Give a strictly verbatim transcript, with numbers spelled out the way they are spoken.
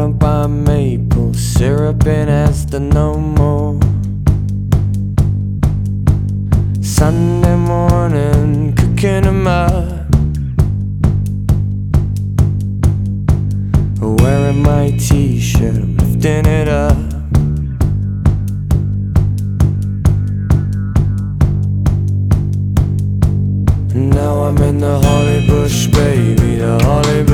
up by maple syrup and asked her no more. Sunday morning, cooking 'em up, wearing my t-shirt, I'm lifting it up. Now I'm in the holly bush, baby, the holly